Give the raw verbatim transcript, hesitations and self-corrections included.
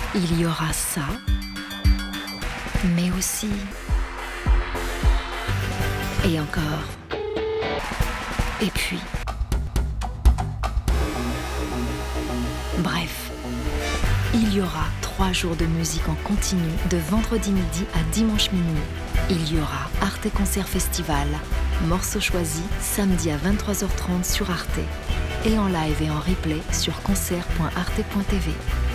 Il y aura ça, mais aussi... Et encore. Et puis... Bref, il y aura trois jours de musique en continu de vendredi midi à dimanche minuit. Il y aura Arte Concert Festival, morceaux choisis samedi à vingt-trois heures trente sur Arte et en live et en replay sur concert point arte point t v.